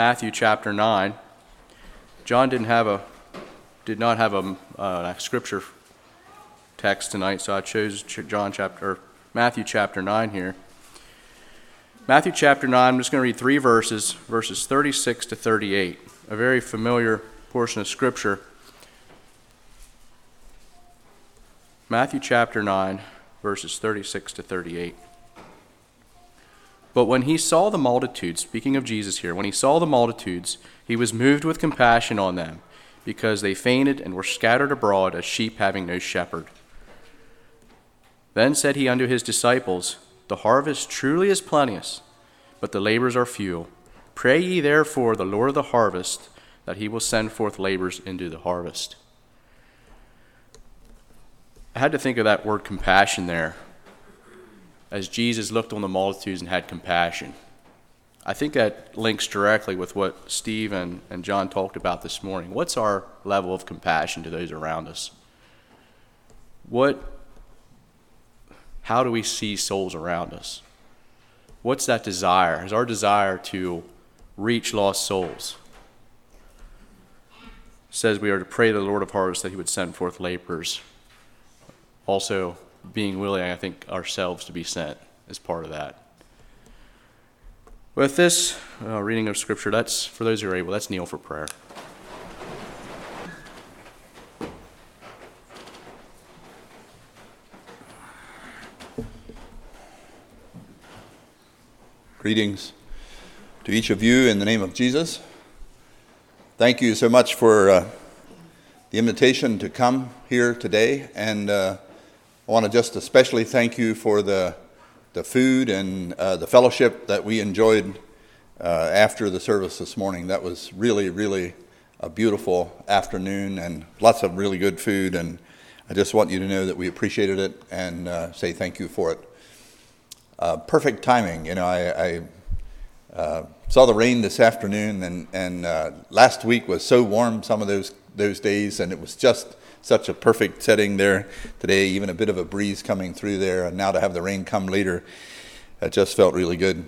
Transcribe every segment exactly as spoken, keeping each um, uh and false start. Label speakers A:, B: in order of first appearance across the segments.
A: Matthew chapter nine. John didn't have a did not have a, uh, a scripture text tonight, so I chose John chapter or Matthew chapter nine here. Matthew chapter nine. I'm just going to read three verses, verses thirty-six to thirty-eight. A very familiar portion of scripture. Matthew chapter nine, verses thirty-six to thirty-eight. But when he saw the multitudes, speaking of Jesus here, when he saw the multitudes, he was moved with compassion on them, because they fainted and were scattered abroad as sheep having no shepherd. Then said he unto his disciples, The harvest truly is plenteous, but the laborers are few. Pray ye therefore the Lord of the harvest, that he will send forth laborers into the harvest. I had to think of that word compassion there, as Jesus looked on the multitudes and had compassion. I think that links directly with what Steve and, and John talked about this morning. What's our level of compassion to those around us? What, how do we see souls around us? What's that desire? Is our desire to reach lost souls? It says we are to pray to the Lord of harvest that he would send forth laborers. Also, being willing, I think, ourselves to be sent as part of that. With this uh, reading of Scripture, that's for those who are able, let's kneel for prayer.
B: Greetings to each of you in the name of Jesus. Thank you so much for uh, the invitation to come here today, and uh, I want to just especially thank you for the the food and uh, the fellowship that we enjoyed uh, after the service this morning. That was really, really a beautiful afternoon and lots of really good food, and I just want you to know that we appreciated it and uh, say thank you for it. Uh, perfect timing. You know, I, I uh, saw the rain this afternoon, and, and uh, last week was so warm some of those those days, and it was just such a perfect setting there today, even a bit of a breeze coming through there, and now to have the rain come later, it just felt really good.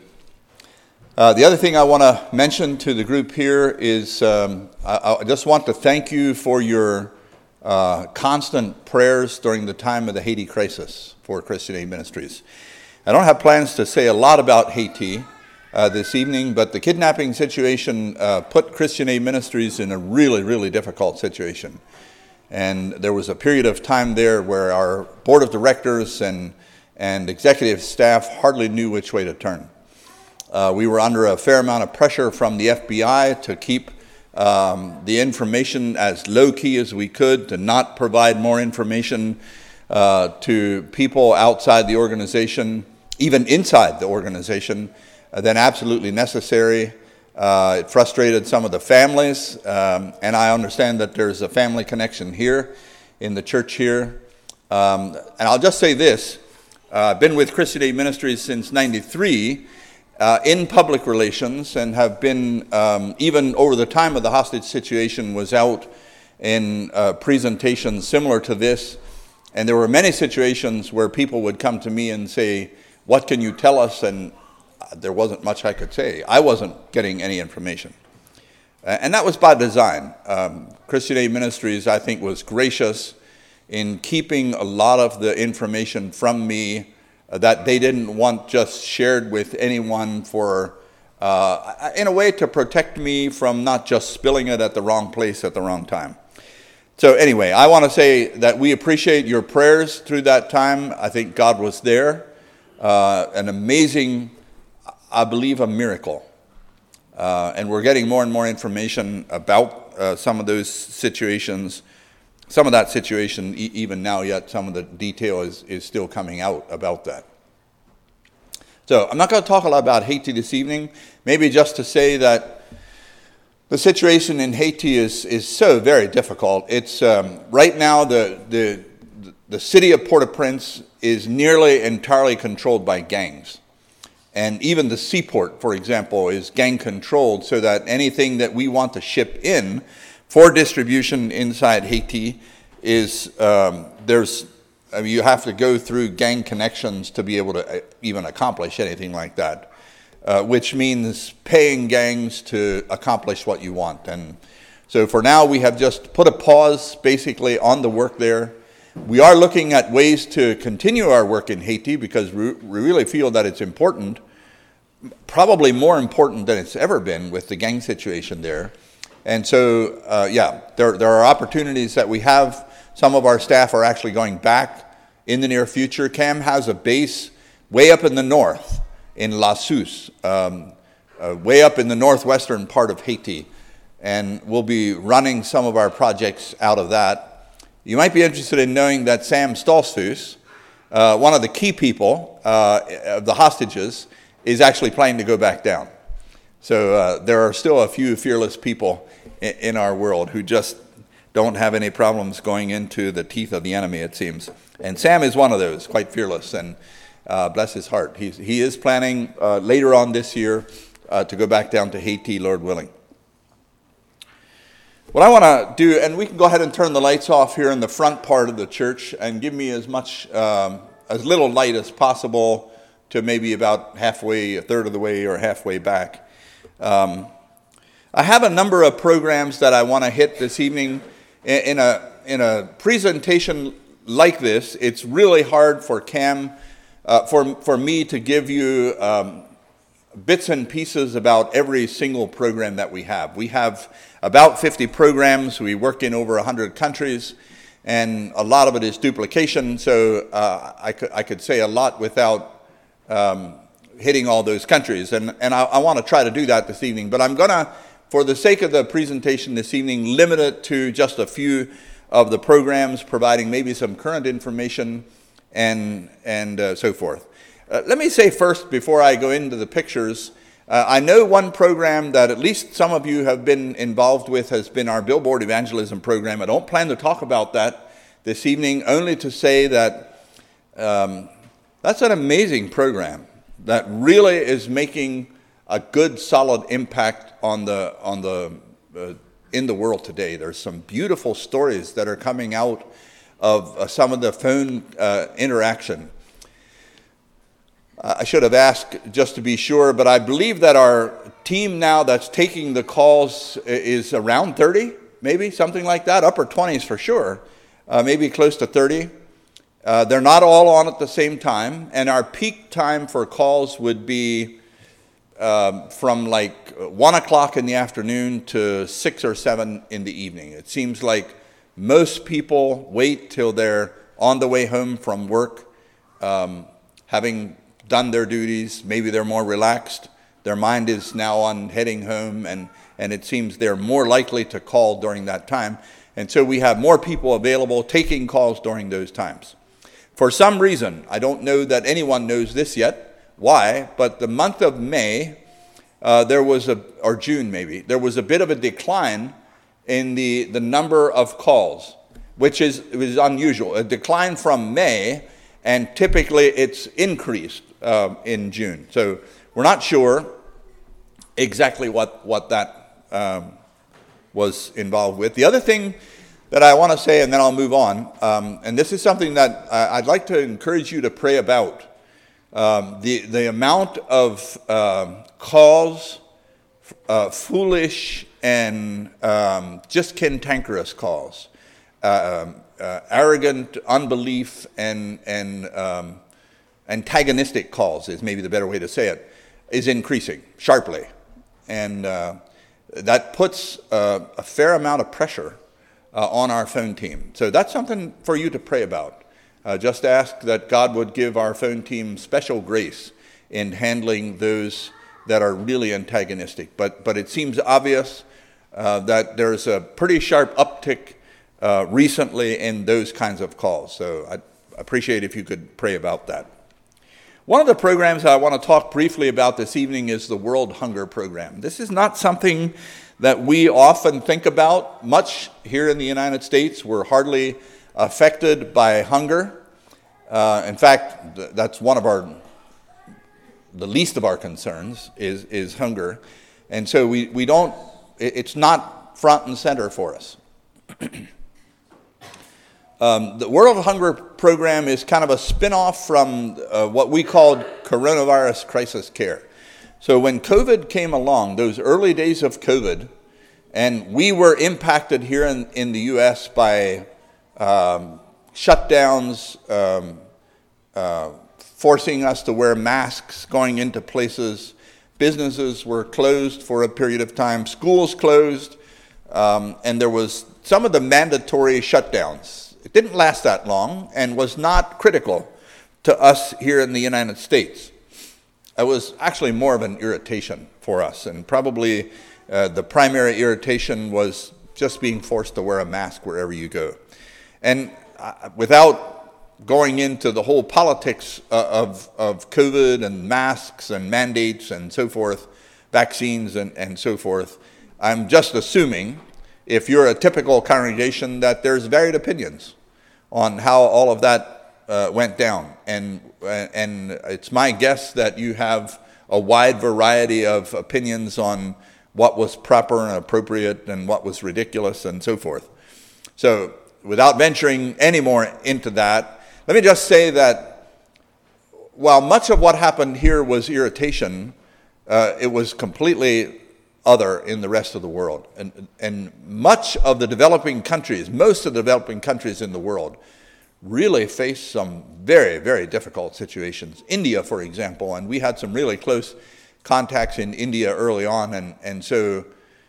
B: Uh, the other thing I want to mention to the group here is um, I, I just want to thank you for your uh, constant prayers during the time of the Haiti crisis for Christian Aid Ministries. I don't have plans to say a lot about Haiti uh, this evening, but the kidnapping situation uh, put Christian Aid Ministries in a really, really difficult situation. And there was a period of time there where our board of directors and, and executive staff hardly knew which way to turn. Uh, we were under a fair amount of pressure from the F B I to keep um, the information as low-key as we could, to not provide more information uh, to people outside the organization, even inside the organization, uh, than absolutely necessary. Uh, it frustrated some of the families, um, and I understand that there's a family connection here in the church here. Um, and I'll just say this, uh, I've been with Christian Aid Ministries since ninety-three uh, in public relations, and have been, um, even over the time of the hostage situation, was out in uh, presentations similar to this. And there were many situations where people would come to me and say, what can you tell us? And there wasn't much I could say. I wasn't getting any information. Uh, and that was by design. Um, Christian Aid Ministries, I think, was gracious in keeping a lot of the information from me uh, that they didn't want just shared with anyone for, uh, in a way, to protect me from not just spilling it at the wrong place at the wrong time. So anyway, I want to say that we appreciate your prayers through that time. I think God was there. Uh, an amazing, I believe, a miracle. Uh, and we're getting more and more information about uh, some of those situations. Some of that situation, e- even now yet, some of the detail is, is still coming out about that. So I'm not going to talk a lot about Haiti this evening, maybe just to say that the situation in Haiti is, is so very difficult. It's um, right now the, the, the city of Port-au-Prince is nearly entirely controlled by gangs. And even the seaport, for example, is gang controlled, so that anything that we want to ship in for distribution inside Haiti is, um, there's, I mean, you have to go through gang connections to be able to even accomplish anything like that. uh, which means paying gangs to accomplish what you want. And so for now, we have just put a pause basically on the work there. We are looking at ways to continue our work in Haiti because we really feel that it's important, probably more important than it's ever been with the gang situation there. And so, uh, yeah, there, there are opportunities that we have. Some of our staff are actually going back in the near future. Cam has a base way up in the north in La Suze, um, uh, way up in the northwestern part of Haiti. And we'll be running some of our projects out of that. You might be interested in knowing that Sam Stoltzfus, uh, one of the key people uh, of the hostages, is actually planning to go back down. So uh, there are still a few fearless people in, in our world who just don't have any problems going into the teeth of the enemy, it seems. And Sam is one of those, quite fearless, and uh, bless his heart. He's, he is planning uh, later on this year uh, to go back down to Haiti, Lord willing. What I want to do, and we can go ahead and turn the lights off here in the front part of the church and give me as much, um, as little light as possible to maybe about halfway, a third of the way or halfway back. Um, I have a number of programs that I want to hit this evening. In a, in a presentation like this, it's really hard for Cam, uh, for, for me to give you um, bits and pieces about every single program that we have. We have about fifty programs. We work in over one hundred countries, and a lot of it is duplication, so uh, I, could, I could say a lot without um, hitting all those countries, and, and I, I want to try to do that this evening, but I'm going to, for the sake of the presentation this evening, limit it to just a few of the programs, providing maybe some current information and, and uh, so forth. Uh, let me say first, before I go into the pictures, uh, I know one program that at least some of you have been involved with has been our Billboard Evangelism program. I don't plan to talk about that this evening, only to say that um, that's an amazing program that really is making a good, solid impact on the on the uh, in the world today. There's some beautiful stories that are coming out of uh, some of the phone uh, interaction. I should have asked just to be sure, but I believe that our team now that's taking the calls is around thirty, maybe, something like that, upper twenties for sure, uh, maybe close to thirty. Uh, they're not all on at the same time, and our peak time for calls would be um, from like one o'clock in the afternoon to six or seven in the evening. It seems like most people wait till they're on the way home from work, um, having done their duties, maybe they're more relaxed, their mind is now on heading home, and, and it seems they're more likely to call during that time. And so we have more people available taking calls during those times. For some reason, I don't know that anyone knows this yet, why, but the month of May, uh, there was a, or June maybe, there was a bit of a decline in the, the number of calls, which is, it was unusual, a decline from May, and typically it's increased uh, in June. So we're not sure exactly what, what that um, was involved with. The other thing that I want to say, and then I'll move on, um, and this is something that I'd like to encourage you to pray about. Um, the, the amount of uh, calls, uh, foolish and um, just cantankerous calls, uh, um, uh, arrogant unbelief and, and um, antagonistic calls is maybe the better way to say it, is increasing sharply. And uh, that puts uh, a fair amount of pressure uh, on our phone team. So that's something for you to pray about. Uh, just ask that God would give our phone team special grace in handling those that are really antagonistic. But, but it seems obvious uh, that there's a pretty sharp uptick uh, recently in those kinds of calls. So I'd appreciate if you could pray about that. One of the programs I want to talk briefly about this evening is the World Hunger Program. This is not something that we often think about much here in the United States. We're hardly affected by hunger. Uh, in fact, th- that's one of our, the least of our concerns is, is hunger. And so we, we don't, it, it's not front and center for us. Um, the World Hunger Program is kind of a spin-off from uh, what we called coronavirus crisis care. So when COVID came along, those early days of COVID, and we were impacted here in, in the U S by um, shutdowns, um, uh, forcing us to wear masks going into places. Businesses were closed for a period of time. Schools closed, um, and there was some of the mandatory shutdowns. It didn't last that long and was not critical to us here in the United States. It was actually more of an irritation for us, and probably uh, the primary irritation was just being forced to wear a mask wherever you go. And uh, without going into the whole politics uh, of, of COVID and masks and mandates and so forth, vaccines and, and so forth, I'm just assuming, if you're a typical congregation, that there's varied opinions on how all of that uh, went down. And, and it's my guess that you have a wide variety of opinions on what was proper and appropriate and what was ridiculous and so forth. So without venturing any more into that, let me just say that while much of what happened here was irritation, uh, it was completely other in the rest of the world. And, and much of the developing countries, most of the developing countries in the world, really faced some very, very difficult situations. India, for example, and we had some really close contacts in India early on, and, and so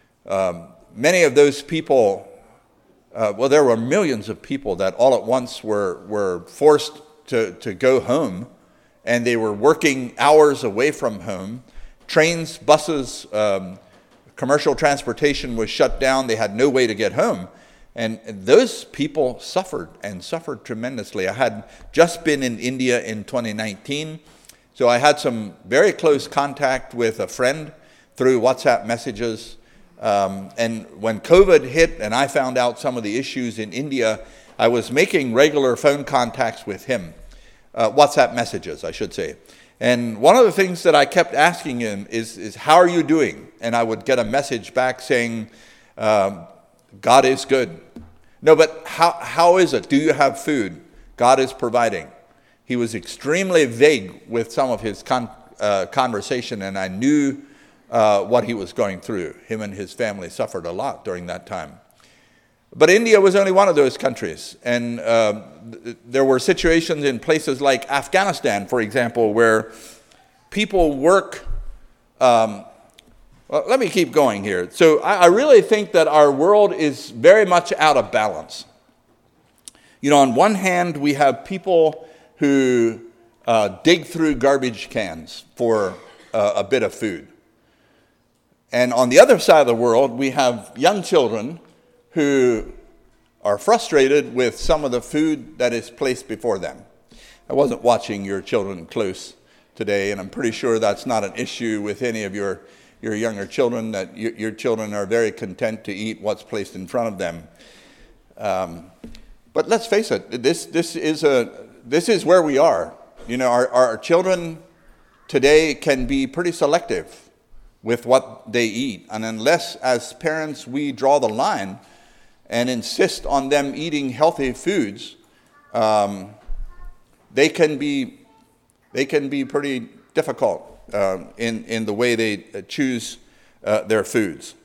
B: um, many of those people, Uh, well, there were millions of people that all at once were, were forced to, to go home, and they were working hours away from home. Trains, buses, um, commercial transportation was shut down. They had no way to get home. And those people suffered and suffered tremendously. I had just been in India in twenty nineteen, so I had some very close contact with a friend through WhatsApp messages. Um, and when COVID hit and I found out some of the issues in India, I was making regular phone contacts with him, uh, WhatsApp messages, I should say. And one of the things that I kept asking him is, is how are you doing? And I would get a message back saying, um, God is good. No, but how how is it? Do you have food? God is providing. He was extremely vague with some of his con- uh, conversation, and I knew Uh, what he was going through. Him and his family suffered a lot during that time. But India was only one of those countries. And uh, th- there were situations in places like Afghanistan, for example, where people work. Um, well, let me keep going here. So I, I really think that our world is very much out of balance. You know, on one hand, we have people who uh, dig through garbage cans for uh, a bit of food. And on the other side of the world, we have young children who are frustrated with some of the food that is placed before them. I wasn't watching your children close today, and I'm pretty sure that's not an issue with any of your, your younger children, that you, your children are very content to eat what's placed in front of them. Um, but let's face it, this, this, is a, this is where we are. You know, our, our children today can be pretty selective with what they eat. And unless, as parents, we draw the line and insist on them eating healthy foods, um, they can be they can be pretty difficult um, in, in the way they choose uh, their foods.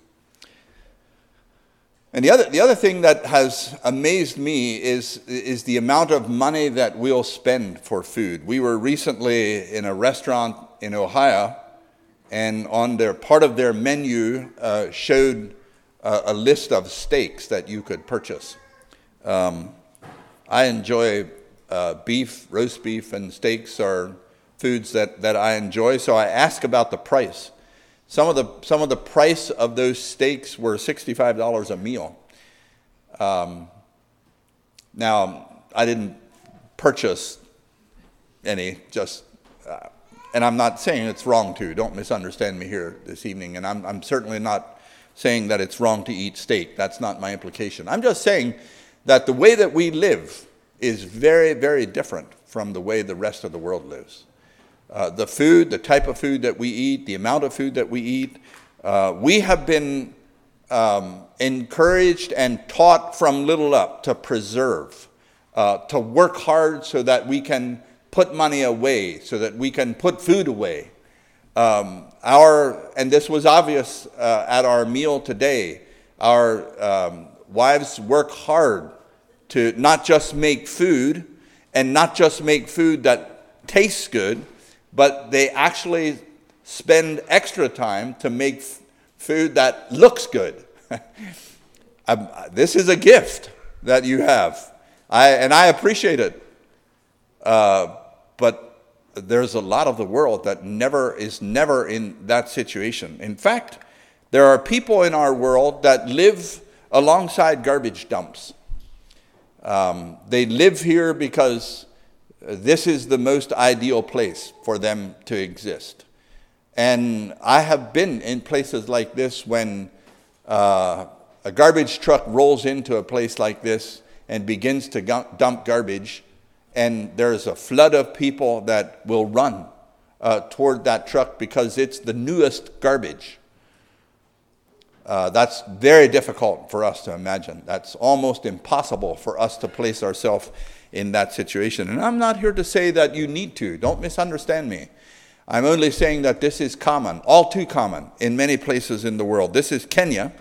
B: And the other the other thing that has amazed me is is the amount of money that we'll spend for food. We were recently in a restaurant in Ohio, and on their part of their menu uh, showed uh, a list of steaks that you could purchase. Um, I enjoy uh, beef, roast beef, and steaks are foods that, that I enjoy. So I asked about the price. Some of the some of the price of those steaks were sixty-five dollars a meal. Um, now I didn't purchase any, just. Uh, And I'm not saying it's wrong to. Don't misunderstand me here this evening. And I'm, I'm certainly not saying that it's wrong to eat steak. That's not my implication. I'm just saying that the way that we live is very, very different from the way the rest of the world lives. Uh, the food, the type of food that we eat, the amount of food that we eat, uh, we have been um, encouraged and taught from little up to preserve, uh, to work hard so that we can put money away, so that we can put food away. Um, our and this was obvious uh, at our meal today. Our um, wives work hard to not just make food, and not just make food that tastes good, but they actually spend extra time to make f- food that looks good. um, this is a gift that you have, I and I appreciate it. Uh, but there's a lot of the world that never is never in that situation. In fact, there are people in our world that live alongside garbage dumps. Um, they live here because this is the most ideal place for them to exist. And I have been in places like this when uh, a garbage truck rolls into a place like this and begins to gu- dump garbage, and there's a flood of people that will run uh, toward that truck because it's the newest garbage. Uh, that's very difficult for us to imagine. That's almost impossible for us to place ourselves in that situation. And I'm not here to say that you need to. Don't misunderstand me. I'm only saying that this is common, all too common, in many places in the world. This is Kenya,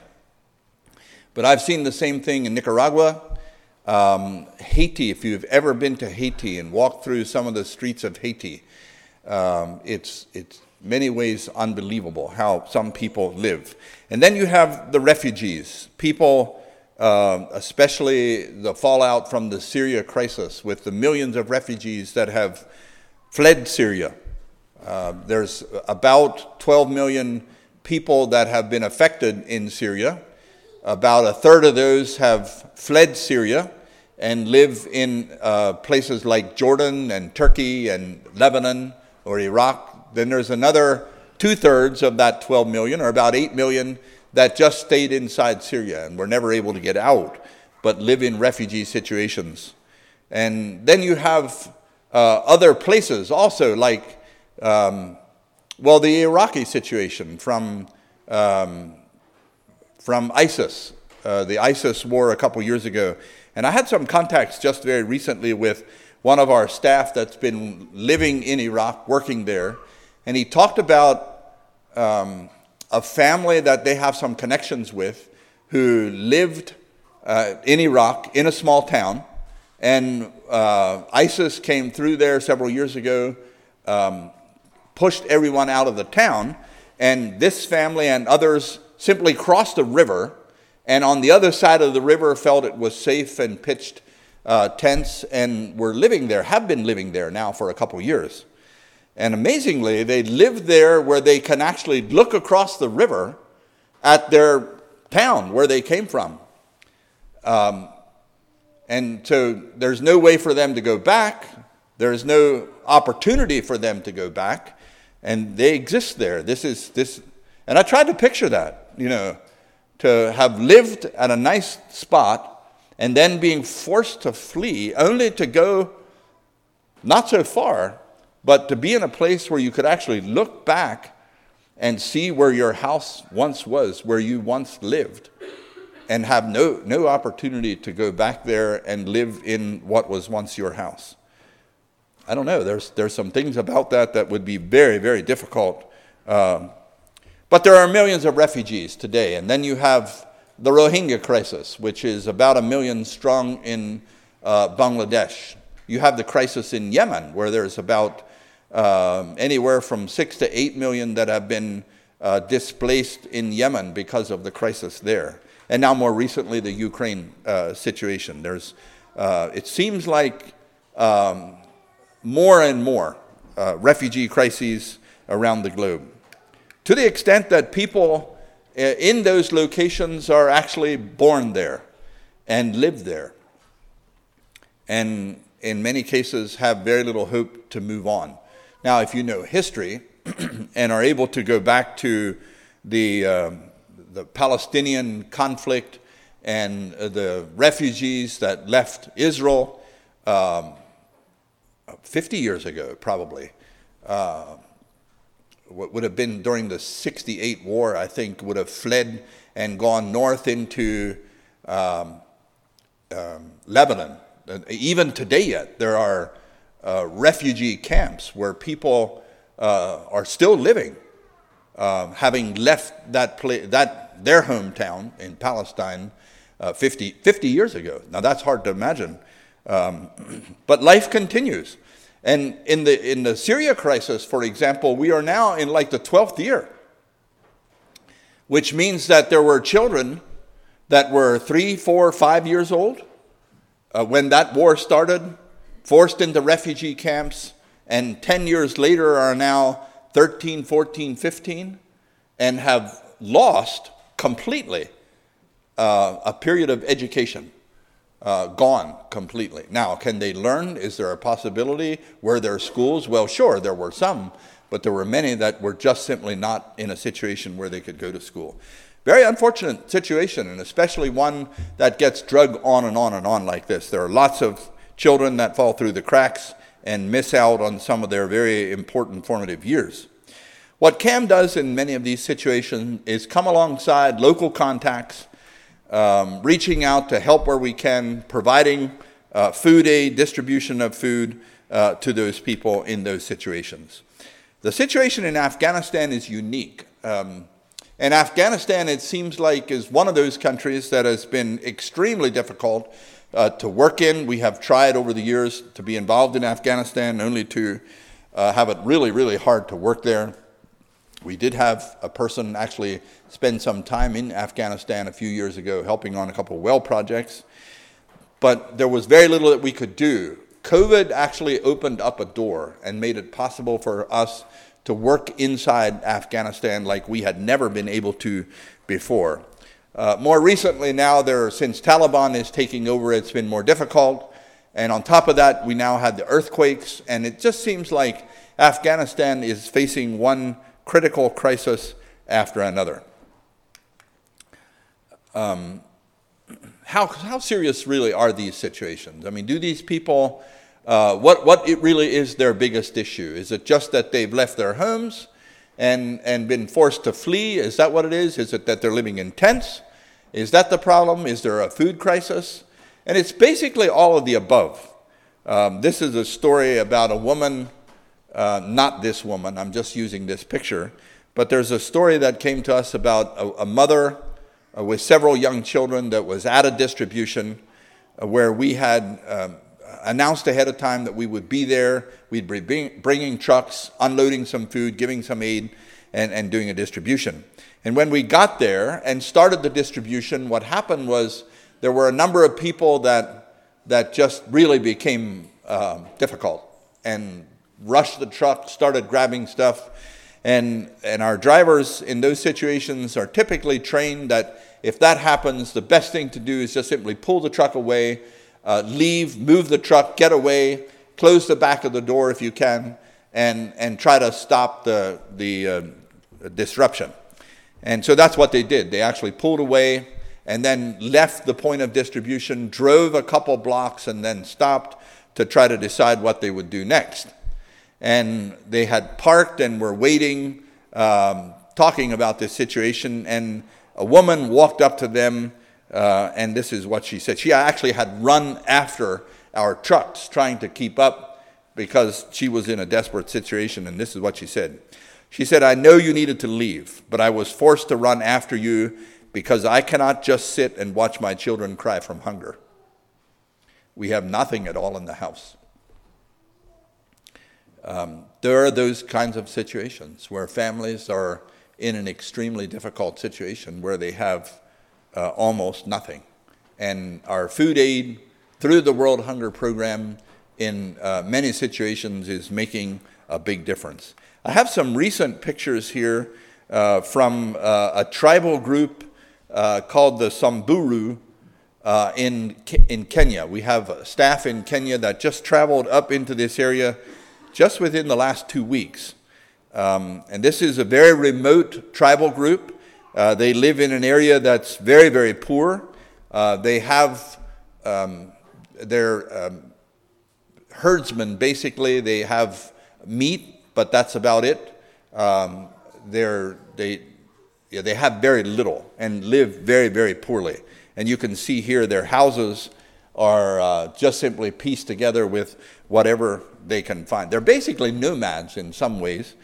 B: but I've seen the same thing in Nicaragua, um, Haiti. If you've ever been to Haiti and walked through some of the streets of Haiti, um, it's it's many ways unbelievable how some people live. And then you have the refugees, people, uh, especially the fallout from the Syria crisis with the millions of refugees that have fled Syria. Uh, there's about twelve million people that have been affected in Syria. About a third of those have fled Syria and live in uh, places like Jordan and Turkey and Lebanon or Iraq. Then there's another two-thirds of that twelve million, or about eight million, that just stayed inside Syria and were never able to get out, but live in refugee situations. And then you have uh, other places also, like Um, well, the Iraqi situation from um, from ISIS, uh, the ISIS war a couple years ago. And I had some contacts just very recently with one of our staff that's been living in Iraq, working there. And he talked about um, a family that they have some connections with who lived uh, in Iraq in a small town. And uh, ISIS came through there several years ago, um, pushed everyone out of the town, and this family and others simply crossed a river, and on the other side of the river felt it was safe and pitched uh, tents and were living there, have been living there now for a couple years. And amazingly, they lived there where they can actually look across the river at their town where they came from. Um, and so there's no way for them to go back. There's no opportunity for them to go back. And they exist there. This is this, and I tried to picture that, you know, to have lived at a nice spot and then being forced to flee, only to go not so far, but to be in a place where you could actually look back and see where your house once was, where you once lived, and have no no opportunity to go back there and live in what was once your house. I don't know, there's there's some things about that that would be very, very difficult. Um, but there are millions of refugees today. And then you have the Rohingya crisis, which is about a million strong in uh, Bangladesh. You have the crisis in Yemen, where there's about um, anywhere from six to eight million that have been uh, displaced in Yemen because of the crisis there. And now more recently, the Ukraine uh, situation. There's, uh, it seems like um, more and more uh, refugee crises around the globe, to the extent that people in those locations are actually born there and live there, and in many cases have very little hope to move on. Now, if you know history and are able to go back to the uh, the Palestinian conflict and uh, the refugees that left Israel um, fifty years ago, probably, uh, what would have been during the sixty-eight war, I think, would have fled and gone north into um, um, Lebanon. Even today yet, there are uh, refugee camps where people uh, are still living uh, having left that pla- that their hometown in Palestine uh, fifty, fifty years ago. Now that's hard to imagine, um, but life continues. And in the in the Syria crisis, for example, we are now in like the twelfth year, which means that there were children that were three, four, five years old uh, when that war started, forced into refugee camps, and ten years later are now thirteen, fourteen, fifteen, and have lost completely uh, a period of education, uh, gone completely. Now, can they learn? Is there a possibility? Were there schools? Well, sure, there were some, but there were many that were just simply not in a situation where they could go to school. Very unfortunate situation, and especially one that gets drug on and on and on like this. There are lots of children that fall through the cracks and miss out on some of their very important formative years. What CAM does in many of these situations is come alongside local contacts, um, reaching out to help where we can, providing uh, food aid, distribution of food uh, to those people in those situations. The situation in Afghanistan is unique. Um, and Afghanistan, it seems like, is one of those countries that has been extremely difficult uh, to work in. We have tried over the years to be involved in Afghanistan, only to uh, have it really, really hard to work there. We did have a person actually spend some time in Afghanistan a few years ago helping on a couple of well projects, but there was very little that we could do. COVID actually opened up a door and made it possible for us to work inside Afghanistan like we had never been able to before. Uh, more recently now, there, since Taliban is taking over, it's been more difficult. And on top of that, we now had the earthquakes, and it just seems like Afghanistan is facing one critical crisis after another. Um, how, how serious really are these situations? I mean, do these people, uh, what, what it really is their biggest issue? Is it just that they've left their homes and, and been forced to flee? Is that what it is? Is it that they're living in tents? Is that the problem? Is there a food crisis? And it's basically all of the above. Um, this is a story about a woman. Uh, not this woman, I'm just using this picture, but there's a story that came to us about a, a mother uh, with several young children that was at a distribution uh, where we had um, announced ahead of time that we would be there. We'd be bring, bringing trucks, unloading some food, giving some aid, and, and doing a distribution. And when we got there and started the distribution, what happened was there were a number of people that, that just really became uh, difficult and rushed the truck, started grabbing stuff, and and our drivers in those situations are typically trained that if that happens, the best thing to do is just simply pull the truck away, uh, leave, move the truck, get away, close the back of the door if you can, and and try to stop the the uh, disruption. And so that's what they did. They actually pulled away and then left the point of distribution, drove a couple blocks, and then stopped to try to decide what they would do next. And they had parked and were waiting, um, talking about this situation, and a woman walked up to them, uh, and this is what she said. She actually had run after our trucks, trying to keep up, because she was in a desperate situation, and this is what she said. She said, "I know you needed to leave, but I was forced to run after you because I cannot just sit and watch my children cry from hunger. We have nothing at all in the house." Um, there are those kinds of situations where families are in an extremely difficult situation where they have uh, almost nothing. And our food aid through the World Hunger Program in uh, many situations is making a big difference. I have some recent pictures here uh, from uh, a tribal group uh, called the Samburu uh, in, in Kenya. We have staff in Kenya that just traveled up into this area just within the last two weeks. Um, and this is a very remote tribal group. Uh, they live in an area that's very, very poor. Uh, they have um, their um, herdsmen, basically. They have meat, but that's about it. Um, they're, they, yeah, they have very little and live very, very poorly. And you can see here their houses are uh, just simply pieced together with whatever they can find. They're basically nomads in some ways.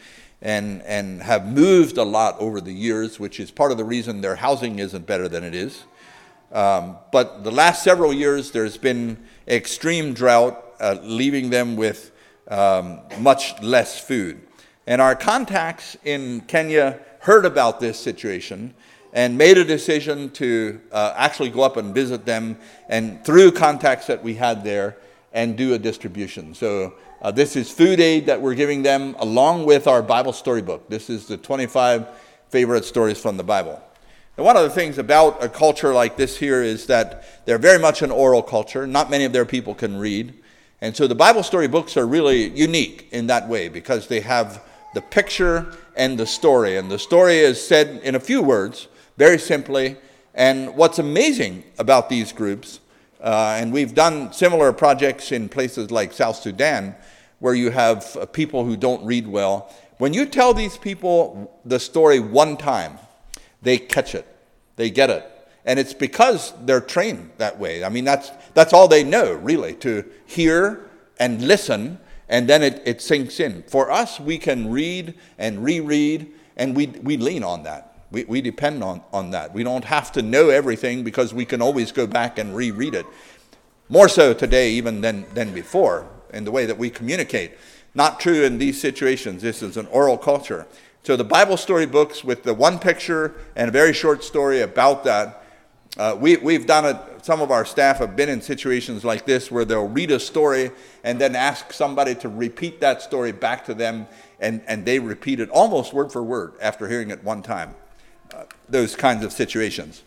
B: and, and have moved a lot over the years, which is part of the reason their housing isn't better than it is. Um, but the last several years, there's been extreme drought, uh, leaving them with um, much less food. And our contacts in Kenya heard about this situation and made a decision to uh, actually go up and visit them, and through contacts that we had there, and do a distribution. So uh, this is food aid that we're giving them along with our Bible storybook. This is the twenty-five favorite stories from the Bible. And one of the things about a culture like this here is that they're very much an oral culture. Not many of their people can read. And so the Bible story books are really unique in that way, because they have the picture and the story. And the story is said in a few words, very simply. And what's amazing about these groups, uh, and we've done similar projects in places like South Sudan, where you have uh, people who don't read well. When you tell these people the story one time, they catch it. They get it. And it's because they're trained that way. I mean, that's that's all they know, really, to hear and listen, and then it, it sinks in. For us, we can read and reread, and we we lean on that. We we depend on, on that. We don't have to know everything, because we can always go back and reread it. More so today even than, than before, in the way that we communicate. Not true in these situations. This is an oral culture. So the Bible story books with the one picture and a very short story about that, uh, we, we've done it. Some of our staff have been in situations like this where they'll read a story and then ask somebody to repeat that story back to them, and, and they repeat it almost word for word after hearing it one time. Uh, those kinds of situations.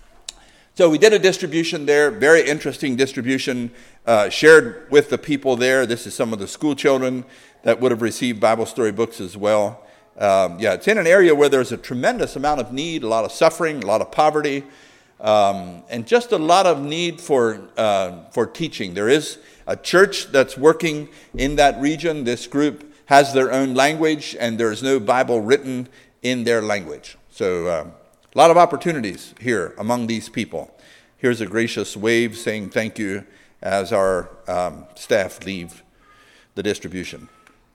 B: So we did a distribution there, very interesting distribution, uh, shared with the people there. This is some of the school children that would have received Bible story books as well. Um, yeah, it's in an area where there's a tremendous amount of need, a lot of suffering, a lot of poverty, um, and just a lot of need for uh, for teaching. There is a church that's working in that region. This group has their own language, and there's no Bible written in their language. So uh, a lot of opportunities here among these people. Here's a gracious wave saying thank you as our um, staff leave the distribution.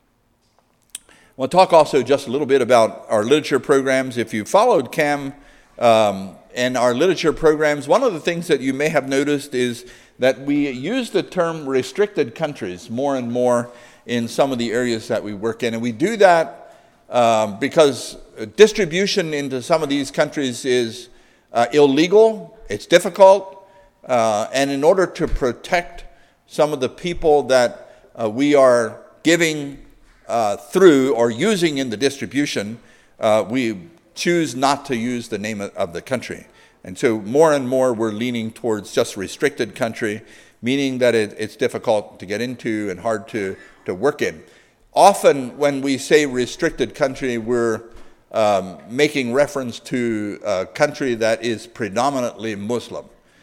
B: I want to talk also just a little bit about our literature programs. If you followed CAM um, and our literature programs, one of the things that you may have noticed is that we use the term restricted countries more and more in some of the areas that we work in. And we do that um, because distribution into some of these countries is uh, illegal, it's difficult, uh, and in order to protect some of the people that uh, we are giving Uh, through or using in the distribution, uh, we choose not to use the name of, of the country. And so more and more we're leaning towards just restricted country, meaning that it, it's difficult to get into and hard to, to work in. Often when we say restricted country, we're um, making reference to a country that is predominantly Muslim.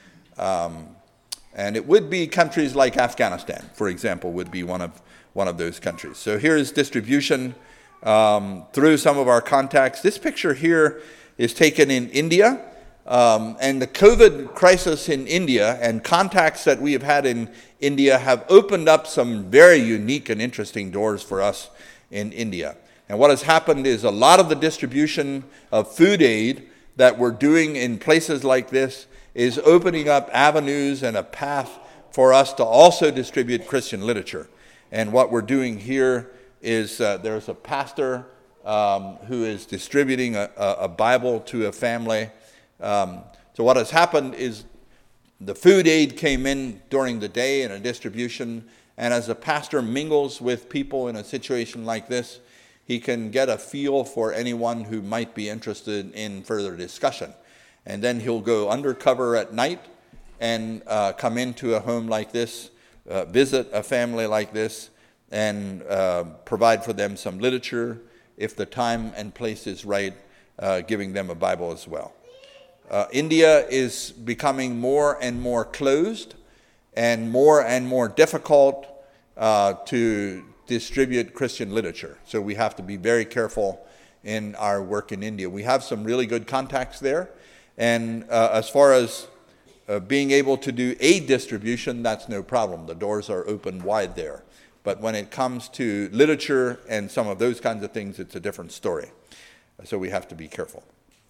B: Um, and it would be countries like Afghanistan, for example, would be one of one of those countries. So here's distribution um, through some of our contacts. This picture here is taken in India, um, and the COVID crisis in India and contacts that we have had in India have opened up some very unique and interesting doors for us in India. And what has happened is a lot of the distribution of food aid that we're doing in places like this is opening up avenues and a path for us to also distribute Christian literature. And what we're doing here is uh, there's a pastor um, who is distributing a, a Bible to a family. Um, so what has happened is the food aid came in during the day in a distribution, and as a pastor mingles with people in a situation like this, he can get a feel for anyone who might be interested in further discussion. And then he'll go undercover at night and uh, come into a home like this, Uh, visit a family like this, and uh, provide for them some literature. If the time and place is right, uh, giving them a Bible as well. Uh, India is becoming more and more closed and more and more difficult uh, to distribute Christian literature. So we have to be very careful in our work in India. We have some really good contacts there, and uh, as far as Uh, being able to do aid distribution, that's no problem. The doors are open wide there. But when it comes to literature and some of those kinds of things, it's a different story. So we have to be careful.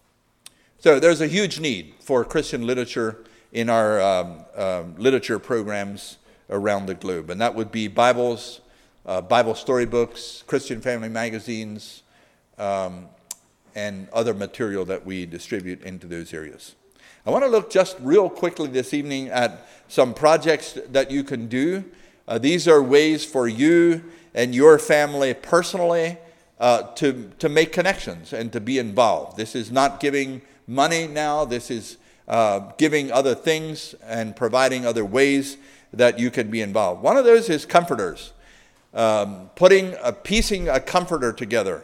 B: So there's a huge need for Christian literature in our um, um, literature programs around the globe. And that would be Bibles, uh, Bible storybooks, Christian family magazines, um, and other material that we distribute into those areas. I want to look just real quickly this evening at some projects that you can do. Uh, these are ways for you and your family personally uh, to, to make connections and to be involved. This is not giving money now. This is uh, giving other things and providing other ways that you can be involved. One of those is comforters. Um, putting a piecing a comforter together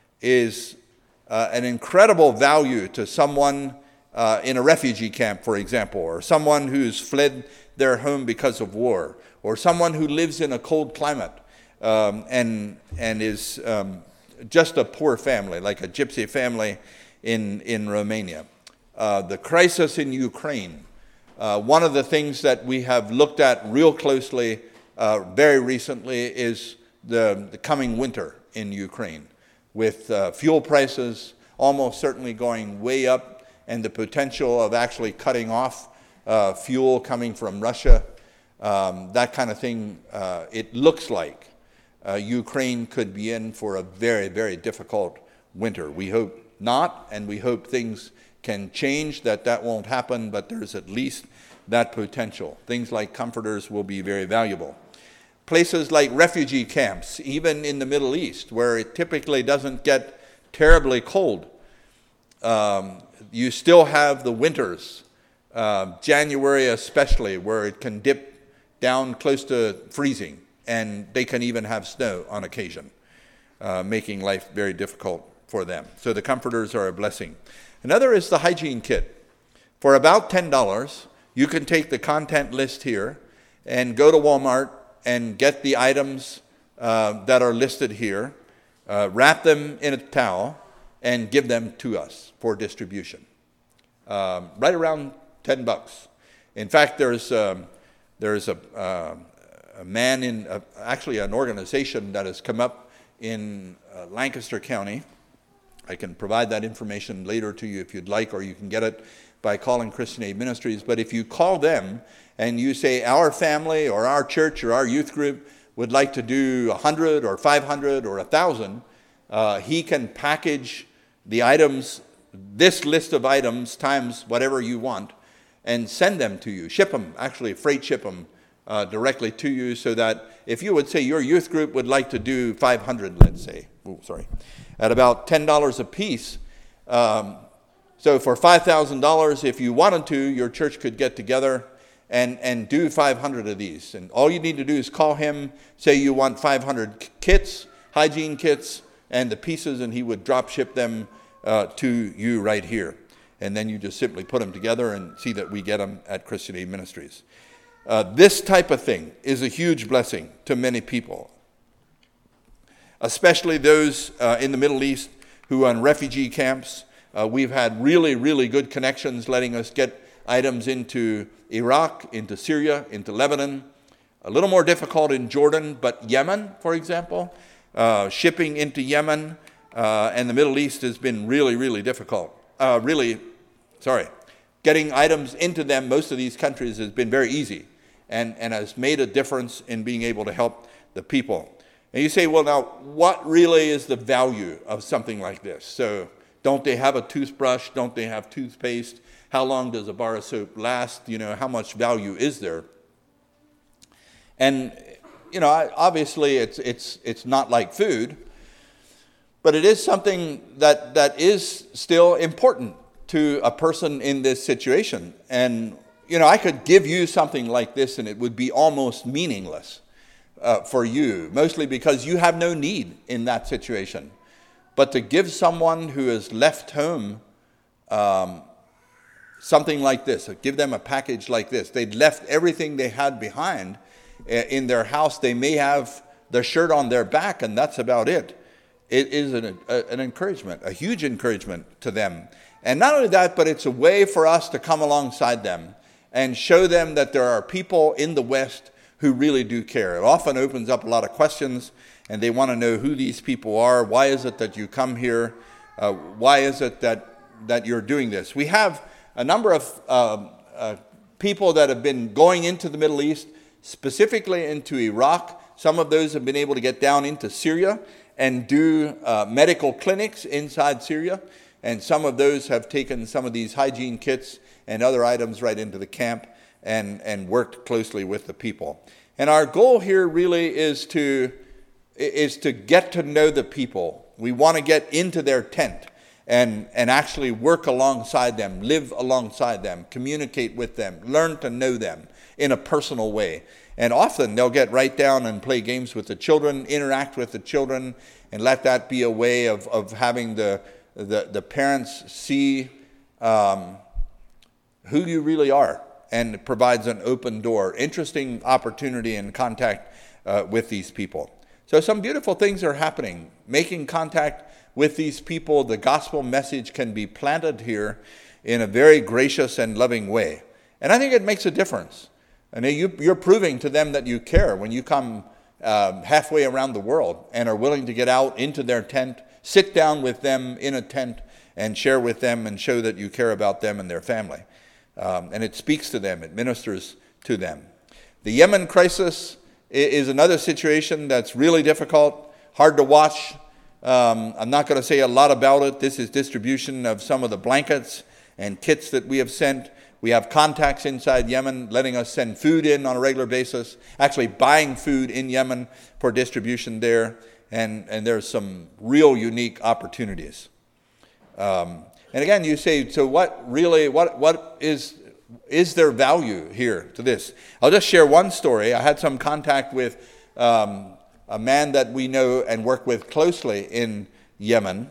B: is uh, an incredible value to someone uh, in a refugee camp, for example, or someone who's fled their home because of war, or someone who lives in a cold climate um, and and is um, just a poor family, like a gypsy family in in Romania. Uh, the crisis in Ukraine. Uh, one of the things that we have looked at real closely uh, very recently is the, the coming winter in Ukraine, with uh, fuel prices almost certainly going way up and the potential of actually cutting off uh, fuel coming from Russia, um, that kind of thing. Uh, it looks like uh, Ukraine could be in for a very, very difficult winter. We hope not, and we hope things can change, that that won't happen, but there's at least that potential. Things like comforters will be very valuable. Places like refugee camps, even in the Middle East, where it typically doesn't get terribly cold. Um, you still have the winters, uh, January especially, where it can dip down close to freezing, and they can even have snow on occasion, uh, making life very difficult for them. So the comforters are a blessing. Another is the hygiene kit. For about ten dollars, you can take the content list here and go to Walmart and get the items uh, that are listed here, uh, wrap them in a towel, and give them to us for distribution. Um, right around ten bucks. In fact, there's um, there's a, uh, a man in uh, actually an organization that has come up in uh, Lancaster County. I can provide that information later to you if you'd like, or you can get it by calling Christian Aid Ministries. But if you call them and you say our family or our church or our youth group would like to do one hundred or five hundred or one thousand, uh, he can package the items, this list of items times whatever you want, and send them to you. Ship them, actually freight ship them uh, directly to you, so that if you would say your youth group would like to do five hundred, let's say, oh, sorry, at about ten dollars a piece. Um, so for five thousand dollars, if you wanted to, your church could get together and, and do five hundred of these. And all you need to do is call him, say you want five hundred kits, hygiene kits, and the pieces, and he would drop ship them uh, to you right here. And then you just simply put them together and see that we get them at Christian Aid Ministries. Uh, this type of thing is a huge blessing to many people, especially those uh, in the Middle East who are in refugee camps. Uh, we've had really, really good connections letting us get items into Iraq, into Syria, into Lebanon. A little more difficult in Jordan, but Yemen, for example, uh, shipping into Yemen uh, and the Middle East has been really, really difficult. Uh, really, sorry, getting items into them, most of these countries, has been very easy and, and has made a difference in being able to help the people. And you say, well, now, what really is the value of something like this? So don't they have a toothbrush? Don't they have toothpaste? How long does a bar of soap last? You know, how much value is there? And, you know, obviously it's it's it's not like food, but it is something that, that is still important to a person in this situation. And, you know, I could give you something like this and it would be almost meaningless uh, for you, mostly because you have no need in that situation. But to give someone who has left home um, something like this, give them a package like this. They'd left everything they had behind in their house. They may have their shirt on their back, and that's about it. It is an, a, an encouragement, a huge encouragement to them. And not only that, but it's a way for us to come alongside them and show them that there are people in the West who really do care. It often opens up a lot of questions, and they want to know who these people are. Why is it that you come here? Uh, why is it that, that you're doing this? We have a number of uh, uh, people that have been going into the Middle East, specifically into Iraq. Some of those have been able to get down into Syria and do uh, medical clinics inside Syria. And some of those have taken some of these hygiene kits and other items right into the camp and, and worked closely with the people. And our goal here really is to, is to get to know the people. We want to get into their tent and, and actually work alongside them, live alongside them, communicate with them, learn to know them in a personal way. And often they'll get right down and play games with the children, interact with the children, and let that be a way of, of having the, the, the parents see um, who you really are. And it provides an open door, interesting opportunity and contact uh, with these people. So some beautiful things are happening. Making contact with these people, the gospel message can be planted here in a very gracious and loving way. And I think it makes a difference. And you, you're proving to them that you care when you come uh, halfway around the world and are willing to get out into their tent, sit down with them in a tent, and share with them and show that you care about them and their family. Um, and it speaks to them, it ministers to them. The Yemen crisis is another situation that's really difficult, hard to watch. Um, I'm not going to say a lot about it. This is distribution of some of the blankets and kits that we have sent. We have contacts inside Yemen letting us send food in on a regular basis, actually buying food in Yemen for distribution there. And, and there's some real unique opportunities. Um, and again, you say, so what really, what, what is, is there value here to this? I'll just share one story. I had some contact with um, a man that we know and work with closely in Yemen.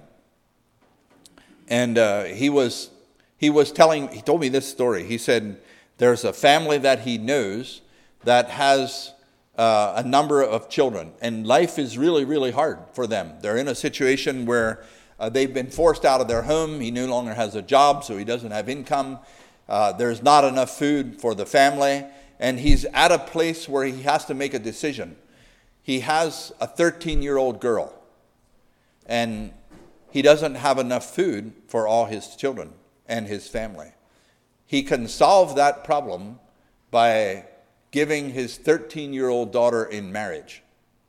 B: And uh, he was he was telling, he told me this story. He said there's a family that he knows that has uh, a number of children. And life is really, really hard for them. They're in a situation where Uh, they've been forced out of their home. He no longer has a job, so he doesn't have income. Uh, there's not enough food for the family. And he's at a place where he has to make a decision. He has a thirteen-year-old girl. And he doesn't have enough food for all his children and his family. He can solve that problem by giving his thirteen-year-old daughter in marriage.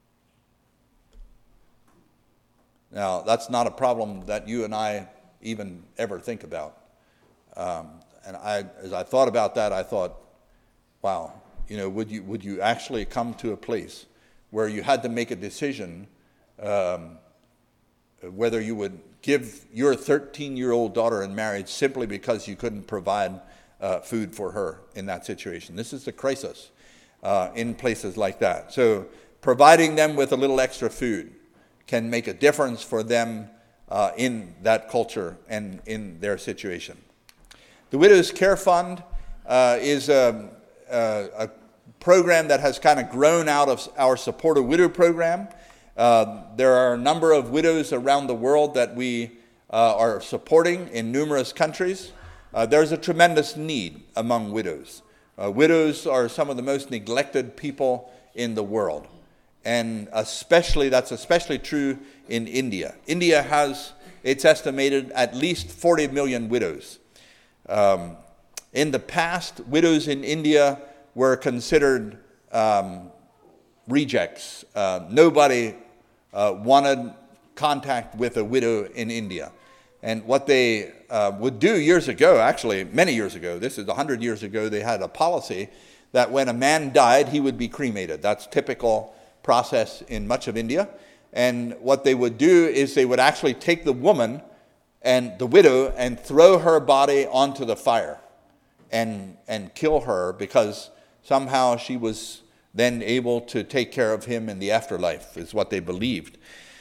B: Now, that's not a problem that you and I even ever think about. Um, and I, as I thought about that, I thought, wow, you know, would you would you actually come to a place where you had to make a decision um, whether you would give your thirteen-year-old daughter in marriage simply because you couldn't provide uh, food for her in that situation? This is the crisis uh, in places like that. So providing them with a little extra food can make a difference for them uh, in that culture and in their situation. The Widows Care Fund uh, is a, a, a program that has kind of grown out of our Support a Widow program. Uh, there are a number of widows around the world that we uh, are supporting in numerous countries. Uh, there's a tremendous need among widows. Uh, widows are some of the most neglected people in the world. And especially, that's especially true in India. India has, it's estimated, at least forty million widows. Um, in the past, widows in India were considered um, rejects. Uh, nobody uh, wanted contact with a widow in India. And what they uh, would do years ago, actually many years ago, this is one hundred years ago, they had a policy that when a man died, he would be cremated. That's typical process in much of India. And what they would do is they would actually take the woman and the widow and throw her body onto the fire and and kill her, because somehow she was then able to take care of him in the afterlife, is what they believed.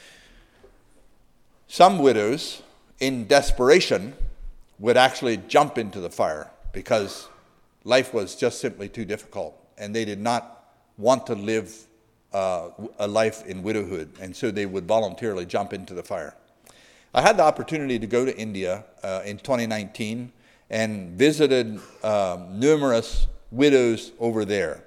B: Some widows, in desperation, would actually jump into the fire because life was just simply too difficult, and they did not want to live Uh, a life in widowhood, and so they would voluntarily jump into the fire. I had the opportunity to go to India uh, in twenty nineteen and visited uh, numerous widows over there.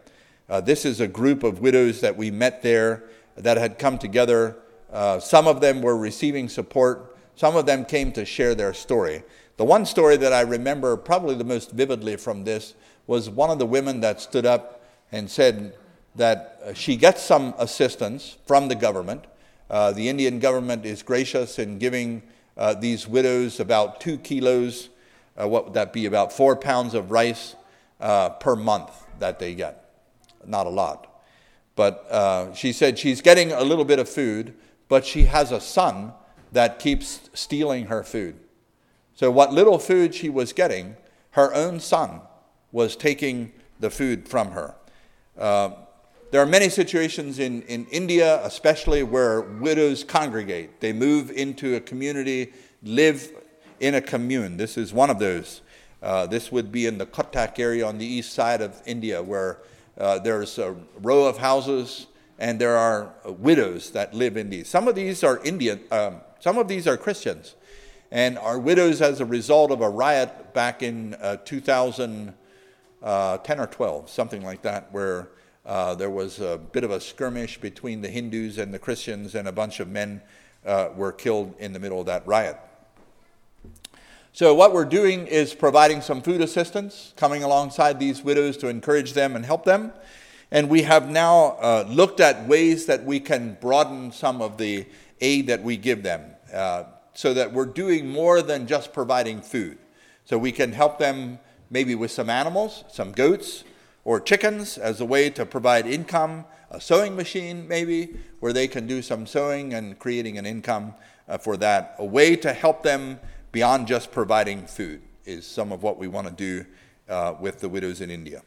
B: Uh, this is a group of widows that we met there that had come together. Uh, some of them were receiving support. Some of them came to share their story. The one story that I remember probably the most vividly from this was one of the women that stood up and said that uh, she gets some assistance from the government. Uh, the Indian government is gracious in giving uh, these widows about two kilos, uh, what would that be, about four pounds of rice uh, per month that they get. Not a lot. But uh, she said she's getting a little bit of food, but she has a son that keeps stealing her food. So what little food she was getting, her own son was taking the food from her. Uh, there are many situations in, in India, especially where widows congregate. They move into a community, live in a commune. This is one of those. Uh, this would be in the Cuttack area on the east side of India, where Uh, there's a row of houses, and there are uh, widows that live in these. Some of these are Indian, um, some of these are Christians, and are widows as a result of a riot back in uh, two thousand ten or twelve, something like that, where uh, there was a bit of a skirmish between the Hindus and the Christians, and a bunch of men uh, were killed in the middle of that riot. So what we're doing is providing some food assistance, coming alongside these widows to encourage them and help them. And we have now uh, looked at ways that we can broaden some of the aid that we give them, uh, so that we're doing more than just providing food. So we can help them maybe with some animals, some goats or chickens as a way to provide income, a sewing machine maybe, where they can do some sewing and creating an income uh, for that. A way to help them beyond just providing food is some of what we want to do uh, with the widows in India.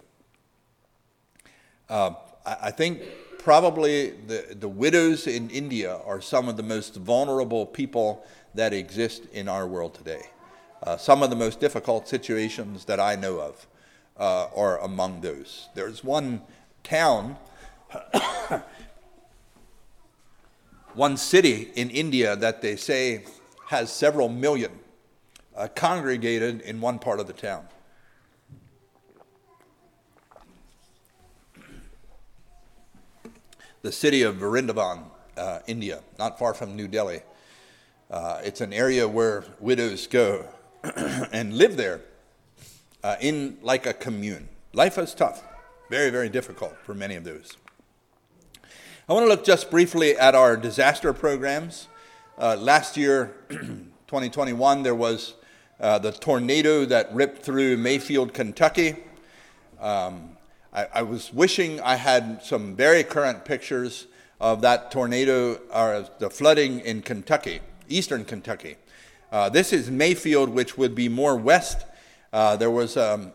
B: Uh, I, I think probably the, the widows in India are some of the most vulnerable people that exist in our world today. Uh, some of the most difficult situations that I know of uh, are among those. There's one town, one city in India that they say has several million Uh, congregated in one part of the town. The city of Vrindavan, uh, India, not far from New Delhi. Uh, it's an area where widows go and live there uh, in like a commune. Life is tough, very, very difficult for many of those. I want to look just briefly at our disaster programs. Uh, last year, twenty twenty-one, there was Uh, the tornado that ripped through Mayfield, Kentucky. Um, I, I was wishing I had some very current pictures of that tornado, or the flooding in Kentucky, eastern Kentucky. Uh, this is Mayfield, which would be more west. Uh, there was um,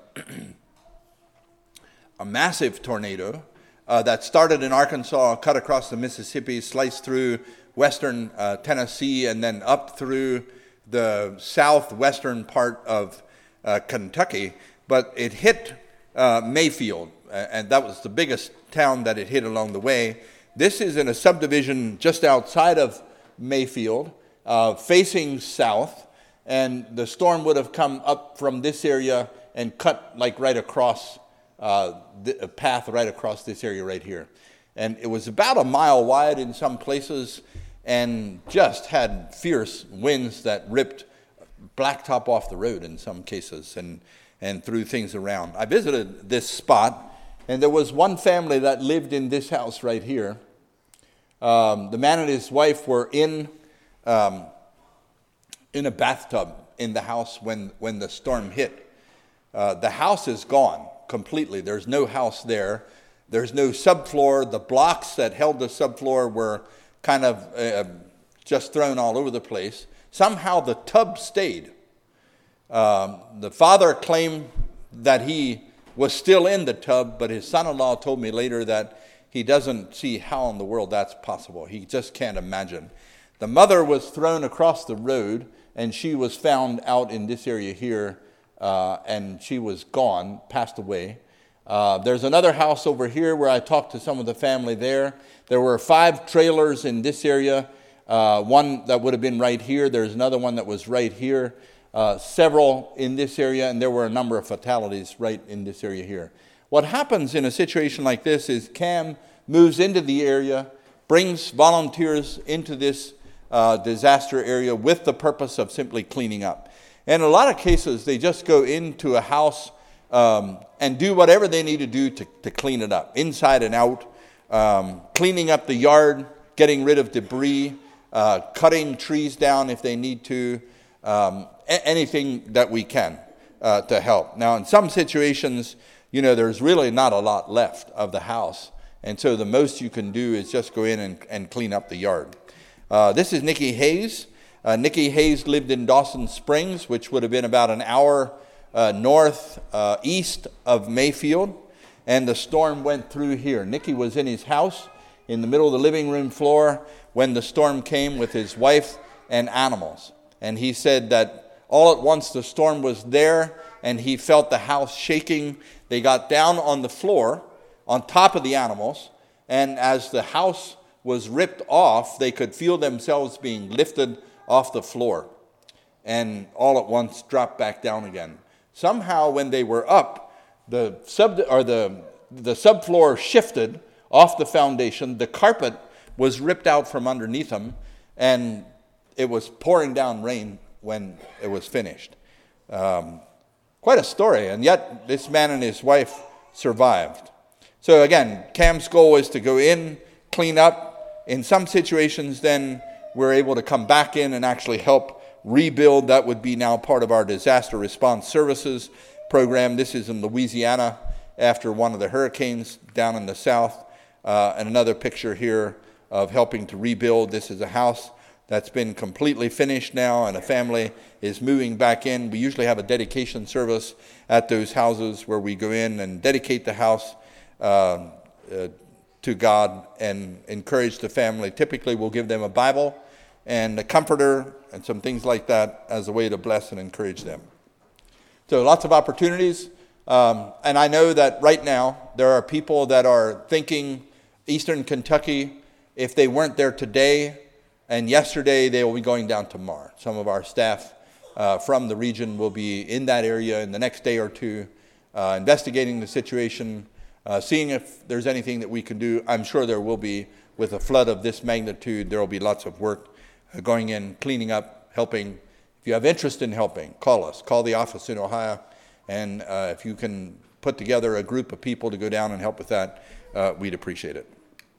B: a massive tornado uh, that started in Arkansas, cut across the Mississippi, sliced through western uh, Tennessee, and then up through the southwestern part of uh, Kentucky, but it hit uh, Mayfield, and that was the biggest town that it hit along the way. This is in a subdivision just outside of Mayfield, uh, facing south, and the storm would have come up from this area and cut like right across, uh, the, a path right across this area right here. And it was about a mile wide in some places, and just had fierce winds that ripped blacktop off the road in some cases and, and threw things around. I visited this spot, and there was one family that lived in this house right here. Um, the man and his wife were in um, in a bathtub in the house when, when the storm hit. Uh, the house is gone completely. There's no house there. There's no subfloor. The blocks that held the subfloor were kind of uh, just thrown all over the place. Somehow the tub stayed. Um, the father claimed that he was still in the tub, but his son-in-law told me later that he doesn't see how in the world that's possible. He just can't imagine. The mother was thrown across the road, and she was found out in this area here, uh, and she was gone, passed away. Uh, there's another house over here where I talked to some of the family there. There were five trailers in this area, uh, one that would have been right here. There's another one that was right here, uh, several in this area, and there were a number of fatalities right in this area here. What happens in a situation like this is Cam moves into the area, brings volunteers into this uh, disaster area with the purpose of simply cleaning up. And in a lot of cases, they just go into a house um, and do whatever they need to do to, to clean it up, inside and out, um, cleaning up the yard, getting rid of debris, uh, cutting trees down if they need to, um, a- anything that we can uh, to help. Now, in some situations, you know, there's really not a lot left of the house. And so the most you can do is just go in and, and clean up the yard. Uh, this is Nikki Hayes. Uh, Nikki Hayes lived in Dawson Springs, which would have been about an hour uh, north uh, east of Mayfield. And the storm went through here. Nikki was in his house in the middle of the living room floor when the storm came with his wife and animals. And he said that all at once the storm was there and he felt the house shaking. They got down on the floor on top of the animals, and as the house was ripped off, they could feel themselves being lifted off the floor and all at once dropped back down again. Somehow when they were up, the sub or the the subfloor shifted off the foundation, the carpet was ripped out from underneath them, and it was pouring down rain when it was finished. Um, quite a story, and yet this man and his wife survived. So again, Cam's goal is to go in, clean up. In some situations, then we're able to come back in and actually help rebuild. That would be now part of our disaster response services program. This is in Louisiana after one of the hurricanes down in the south. Uh, and another picture here of helping to rebuild. This is a house that's been completely finished now, and a family is moving back in. We usually have a dedication service at those houses where we go in and dedicate the house Uh, uh, to God and encourage the family. Typically, we'll give them a Bible and a comforter and some things like that as a way to bless and encourage them. So lots of opportunities. Um, and I know that right now there are people that are thinking Eastern Kentucky, if they weren't there today and yesterday, they will be going down tomorrow. Some of our staff uh, from the region will be in that area in the next day or two, uh, investigating the situation, Uh, seeing if there's anything that we can do. I'm sure there will be. With a flood of this magnitude, there will be lots of work uh, going in, cleaning up, helping. If you have interest in helping, call us. Call the office in Ohio, and uh, if you can put together a group of people to go down and help with that, uh, we'd appreciate it.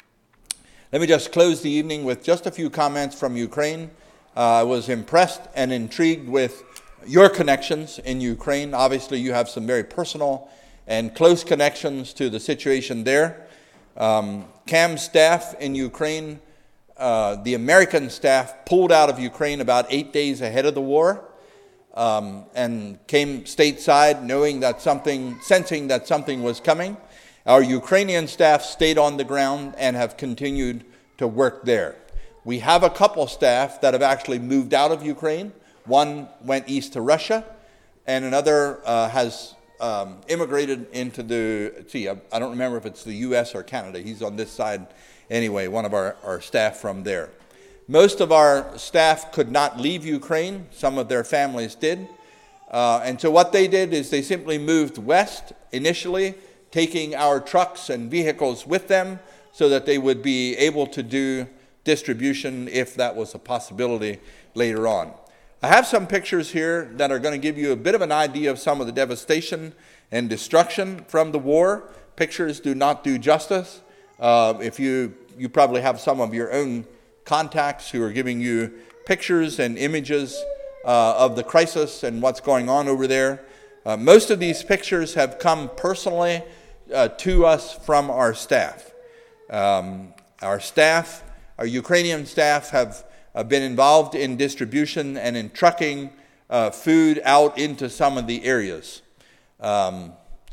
B: Let me just close the evening with just a few comments from Ukraine. Uh, I was impressed and intrigued with your connections in Ukraine. Obviously, you have some very personal and close connections to the situation there. Um, Cam's staff in Ukraine, uh, the American staff pulled out of Ukraine about eight days ahead of the war um, and came stateside knowing that something, sensing that something was coming. Our Ukrainian staff stayed on the ground and have continued to work there. We have a couple staff that have actually moved out of Ukraine. One went east to Russia, and another uh, has Um, immigrated into the, see, I, I don't remember if it's the U S or Canada. He's on this side anyway, one of our, our staff from there. Most of our staff could not leave Ukraine. Some of their families did. Uh, and so what they did is they simply moved west initially, taking our trucks and vehicles with them so that they would be able to do distribution if that was a possibility later on. I have some pictures here that are going to give you a bit of an idea of some of the devastation and destruction from the war. Pictures do not do justice. Uh, if you, you probably have some of your own contacts who are giving you pictures and images uh, of the crisis and what's going on over there. Uh, most of these pictures have come personally uh, to us from our staff. Um, our staff, our Ukrainian staff have Uh, been involved in distribution and in trucking uh, food out into some of the areas. Um,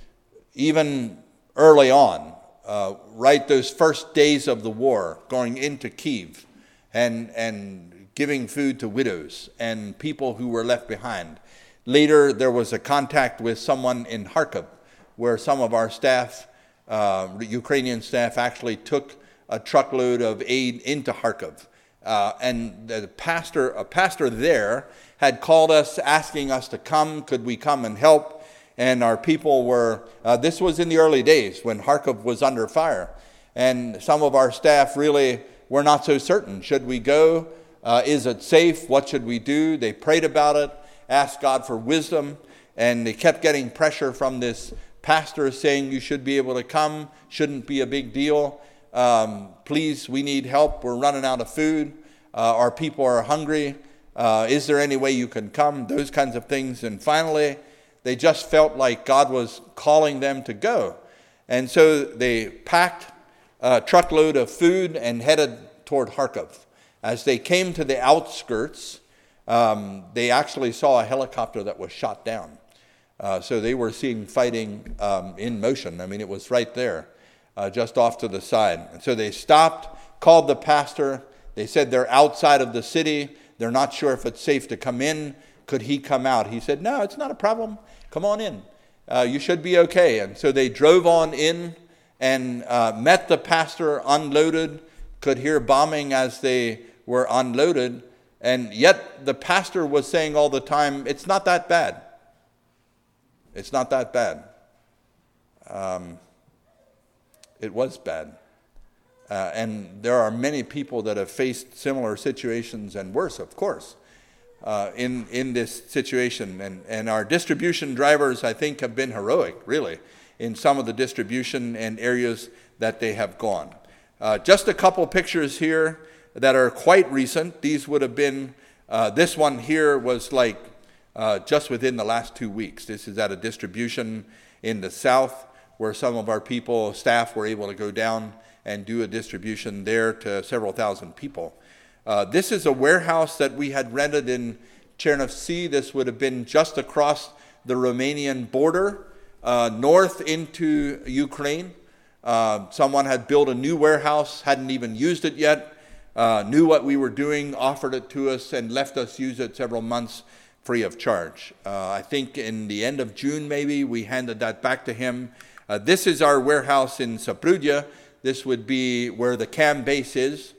B: even early on, uh, right those first days of the war, going into Kyiv and, and giving food to widows and people who were left behind. Later, there was a contact with someone in Kharkiv, where some of our staff, uh, Ukrainian staff, actually took a truckload of aid into Kharkiv. Uh, and the pastor, a pastor there had called us asking us to come, could we come and help? And our people were, uh, this was in the early days when Kharkov was under fire. And some of our staff really were not so certain. Should we go? Uh, is it safe? What should we do? They prayed about it, asked God for wisdom, and they kept getting pressure from this pastor saying, you should be able to come, shouldn't be a big deal. Um, please, we need help. We're running out of food. Uh, our people are hungry. Uh, is there any way you can come? Those kinds of things. And finally, they just felt like God was calling them to go. And so they packed a truckload of food and headed toward Kharkov. As they came to the outskirts, um, they actually saw a helicopter that was shot down. Uh, so they were seeing fighting um, in motion. I mean, it was right there, uh, just off to the side. And so they stopped, called the pastor. They said they're outside of the city. They're not sure if it's safe to come in. Could he come out? He said, no, it's not a problem. Come on in. Uh, you should be okay. And so they drove on in and uh, met the pastor, unloaded, could hear bombing as they were unloaded. And yet the pastor was saying all the time, it's not that bad. It's not that bad. Um, it was bad. Uh, and there are many people that have faced similar situations and worse, of course, uh, in, in this situation. And, and our distribution drivers, I think, have been heroic, really, in some of the distribution and areas that they have gone. Uh, just a couple pictures here that are quite recent. These would have been, uh, this one here was like uh, just within the last two weeks. This is at a distribution in the south where some of our people, staff, were able to go down and do a distribution there to several thousand people. Uh, this is a warehouse that we had rented in Chernovtsi. This would have been just across the Romanian border, uh, north into Ukraine. Uh, someone had built a new warehouse, hadn't even used it yet, uh, knew what we were doing, offered it to us, and left us use it several months free of charge. Uh, I think in the end of June, maybe, we handed that back to him. Uh, this is our warehouse in Zaporizhzhia. This would be where the C A M base is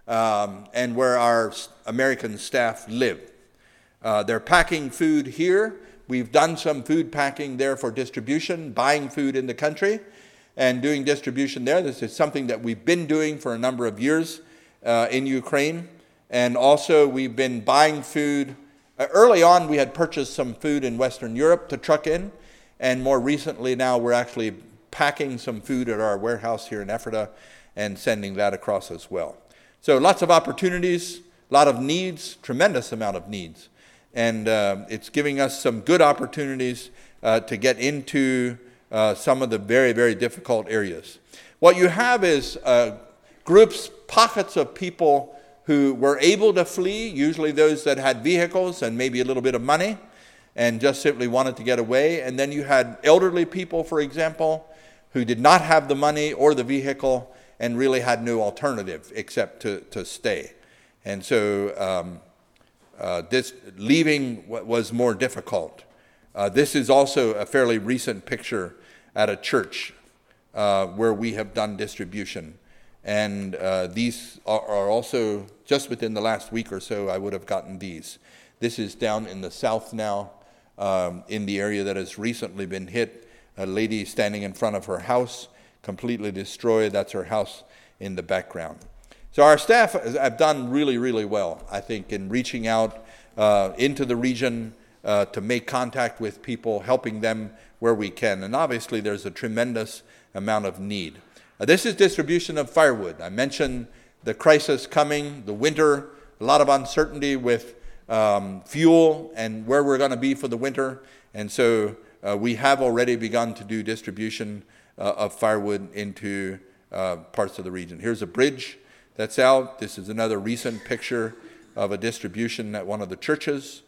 B: um, and where our American staff live. Uh, they're packing food here. We've done some food packing there for distribution, buying food in the country and doing distribution there. This is something that we've been doing for a number of years uh, in Ukraine. And also we've been buying food. Uh, early on, we had purchased some food in Western Europe to truck in. And more recently now, we're actually packing some food at our warehouse here in Ephrata and sending that across as well. So lots of opportunities, a lot of needs, tremendous amount of needs. And uh, it's giving us some good opportunities uh, to get into uh, some of the very, very difficult areas. What you have is uh, groups, pockets of people who were able to flee, usually those that had vehicles and maybe a little bit of money and just simply wanted to get away. And then you had elderly people, for example, who did not have the money or the vehicle and really had no alternative except to, to stay. And so um, uh, this leaving was more difficult. Uh, this is also a fairly recent picture at a church uh, where we have done distribution. And uh, these are, are also, just within the last week or so, I would have gotten these. This is down in the south now, um, in the area that has recently been hit. A lady standing in front of her house, completely destroyed. That's her house in the background. So our staff have done really, really well, I think, in reaching out uh, into the region uh, to make contact with people, helping them where we can. And obviously there's a tremendous amount of need. Uh, this is distribution of firewood. I mentioned the crisis coming, the winter, a lot of uncertainty with um, fuel and where we're going to be for the winter. And so Uh, we have already begun to do distribution uh, of firewood into uh, parts of the region. Here's a bridge that's out. This is another recent picture of a distribution at one of the churches.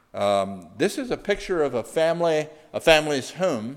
B: Um, this is a picture of a family, a family's home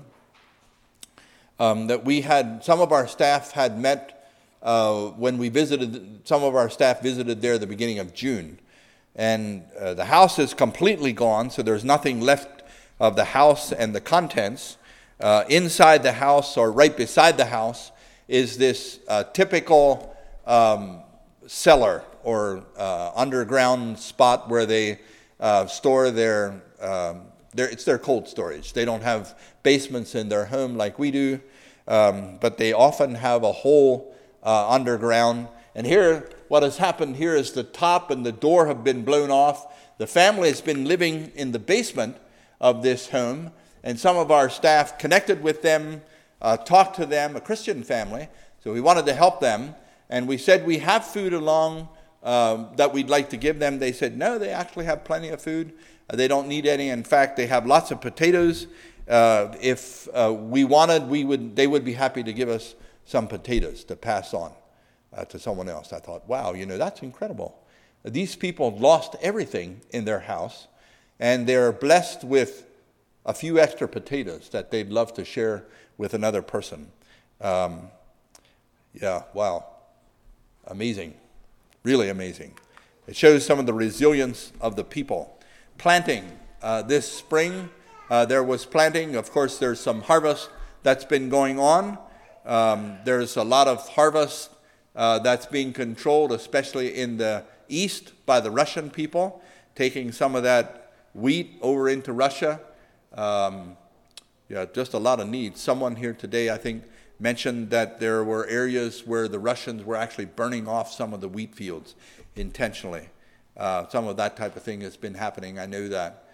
B: um, that we had, some of our staff had met uh, when we visited, some of our staff visited there at the beginning of June. And uh, the house is completely gone, so there's nothing left of the house and the contents. Uh, inside the house, or right beside the house, is this uh, typical um, cellar or uh, underground spot where they uh, store their um, they're, it's their cold storage. They don't have basements in their home like we do, um, but they often have a hole uh, underground. And here, what has happened here is the top and the door have been blown off. The family has been living in the basement of this home, and some of our staff connected with them, uh, talked to them, a Christian family, so we wanted to help them. And we said, we have food along um, that we'd like to give them. They said, no, they actually have plenty of food. Uh, they don't need any. In fact, they have lots of potatoes. Uh, if uh, we wanted, we would. They would be happy to give us some potatoes to pass on uh, to someone else. I thought, wow, you know, that's incredible. These people lost everything in their house, and they're blessed with a few extra potatoes that they'd love to share with another person. Um, yeah, wow. Amazing. Really amazing. It shows some of the resilience of the people. Planting. Uh, this spring, uh, there was planting. Of course, there's some harvest that's been going on. Um, there's a lot of harvest uh, that's being controlled, especially in the east by the Russian people, taking some of that wheat over into Russia. Um, yeah, just a lot of needs. Someone here today, I think, mentioned that there were areas where the Russians were actually burning off some of the wheat fields intentionally. Uh, some of that type of thing has been happening. I know that.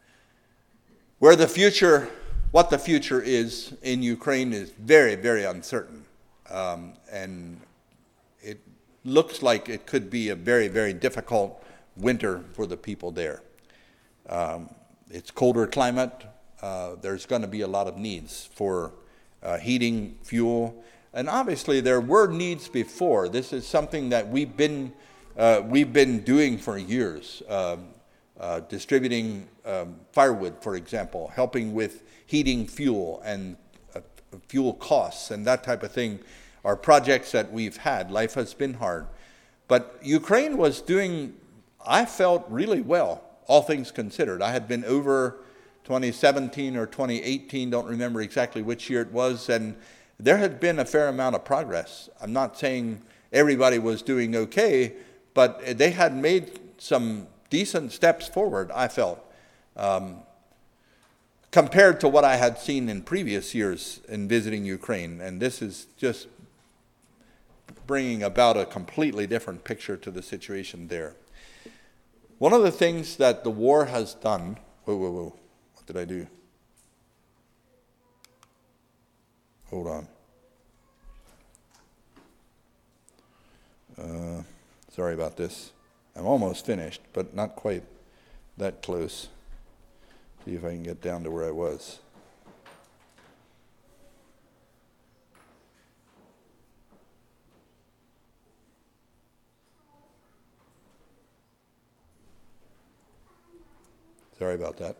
B: Where the future, what the future is in Ukraine is very, very uncertain. Um, and it looks like it could be a very, very difficult winter for the people there. Um, it's colder climate. Uh, there's going to be a lot of needs for uh, heating, fuel. And obviously there were needs before. This is something that we've been uh, we've been doing for years. Um, uh, distributing um, firewood, for example, helping with heating fuel and uh, fuel costs and that type of thing are projects that we've had. Life has been hard. But Ukraine was doing, I felt, really well, all things considered. I had been over twenty seventeen or twenty eighteen, don't remember exactly which year it was, and there had been a fair amount of progress. I'm not saying everybody was doing okay, but they had made some decent steps forward, I felt, um, compared to what I had seen in previous years in visiting Ukraine. And this is just bringing about a completely different picture to the situation there. One of the things that the war has done, whoa, whoa, whoa, what did I do? Hold on. Uh, sorry about this. I'm almost finished, but not quite that close. See if I can get down to where I was. Sorry about that.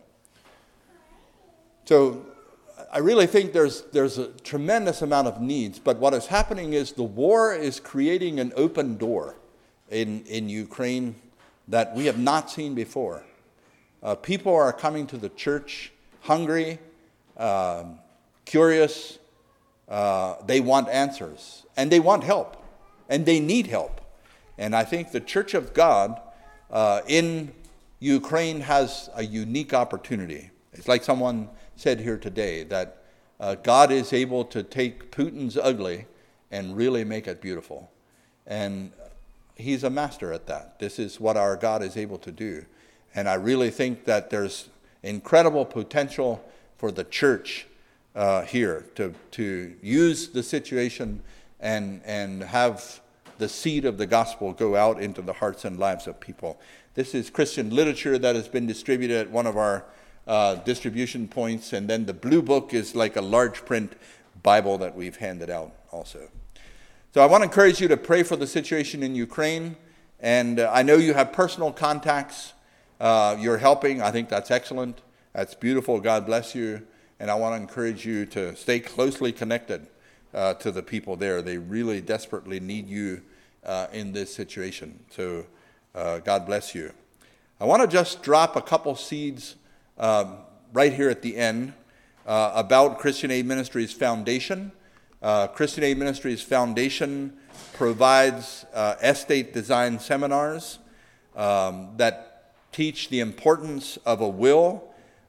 B: So I really think there's there's a tremendous amount of needs, but what is happening is the war is creating an open door in, in Ukraine that we have not seen before. Uh, people are coming to the church hungry, uh, curious. Uh, they want answers, and they want help, and they need help. And I think the Church of God uh, in Ukraine has a unique opportunity. It's like someone said here today, that uh, God is able to take Putin's ugly and really make it beautiful. And he's a master at that. This is what our God is able to do. And I really think that there's incredible potential for the church uh, here to, to use the situation and, and have the seed of the gospel go out into the hearts and lives of people. This is Christian literature that has been distributed at one of our uh, distribution points, and then the blue book is like a large print Bible that we've handed out also. So I want to encourage you to pray for the situation in Ukraine, and uh, I know you have personal contacts. Uh, you're helping. I think that's excellent. That's beautiful. God bless you. And I want to encourage you to stay closely connected uh, to the people there. They really desperately need you uh, in this situation. So uh, God bless you. I want to just drop a couple seeds um, right here at the end uh, about Christian Aid Ministries Foundation. Uh, Christian Aid Ministries Foundation provides uh, estate design seminars um, that teach the importance of a will,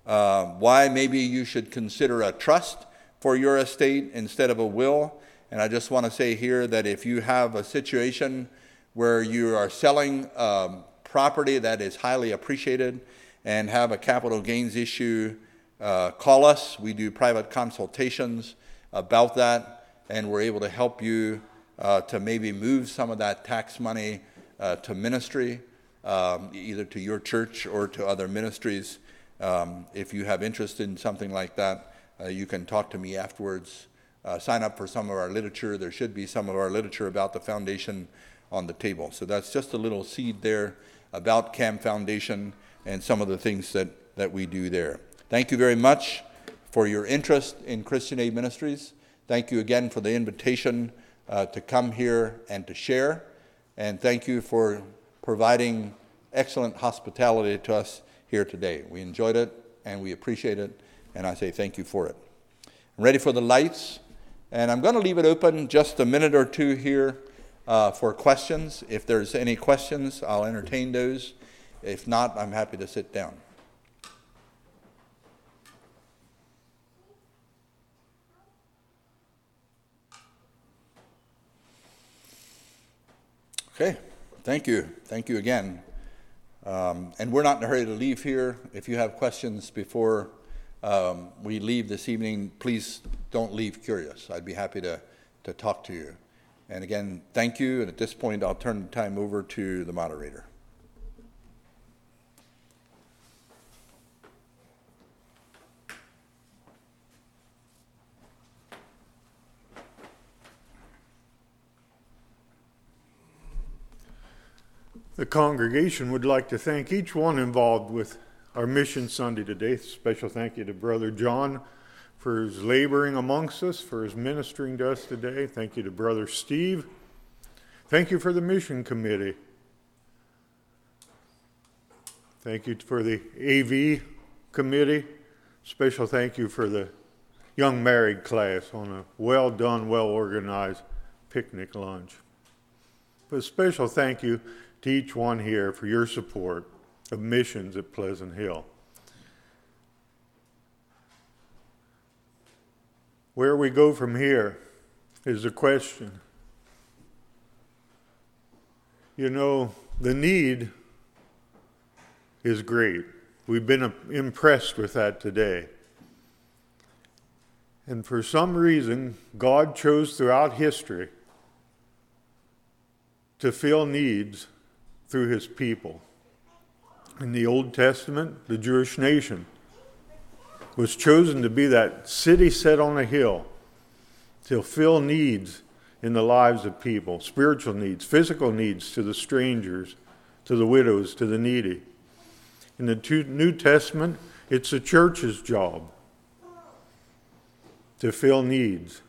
B: uh, why maybe you should consider a trust for your estate instead of a will. And I just want to say here that if you have a situation where you are selling um, property that is highly appreciated and have a capital gains issue, uh, call us. We do private consultations about that, and we're able to help you uh, to maybe move some of that tax money uh, to ministry, um, either to your church or to other ministries. Um, if you have interest in something like that, uh, you can talk to me afterwards. Uh, sign up for some of our literature. There should be some of our literature about the foundation on the table. So that's just a little seed there about C A M Foundation and some of the things that, that we do there. Thank you very much for your interest in Christian Aid Ministries. Thank you again for the invitation uh, to come here and to share. And thank you for providing excellent hospitality to us here today. We enjoyed it and we appreciate it, and I say thank you for it. I'm ready for the lights, and I'm going to leave it open just a minute or two here uh, for questions. If there's any questions, I'll entertain those. If not, I'm happy to sit down. Okay, thank you. Thank you again. Um, and we're not in a hurry to leave here. If you have questions before um, we leave this evening, please don't leave curious. I'd be happy to, to talk to you. And again, thank you. And at this point, I'll turn the time over to the moderator.
C: The congregation would like to thank each one involved with our Mission Sunday today. Special thank you to Brother John for his laboring amongst us, for his ministering to us today. Thank you to Brother Steve. Thank you for the Mission Committee. Thank you for the A V Committee. Special thank you for the young married class on a well done, well organized picnic lunch. But a special thank you to each one here for your support of missions at Pleasant Hill. Where we go from here is the question. You know, the need is great. We've been impressed with that today. And for some reason, God chose throughout history to fill needs through his people. In the Old Testament, the Jewish nation was chosen to be that city set on a hill to fill needs in the lives of people, spiritual needs, physical needs to the strangers, to the widows, to the needy. In the New Testament, it's the church's job to fill needs.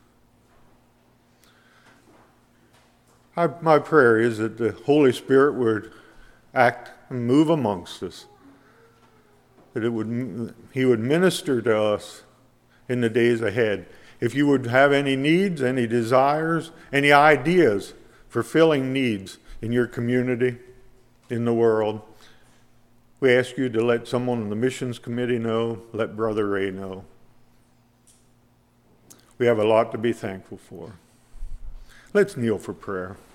C: I, my prayer is that the Holy Spirit would act and move amongst us, that it would, he would minister to us in the days ahead. If you would have any needs, any desires, any ideas for filling needs in your community, in the world, we ask you to let someone on the missions committee know, let Brother Ray know. We have a lot to be thankful for. Let's kneel for prayer.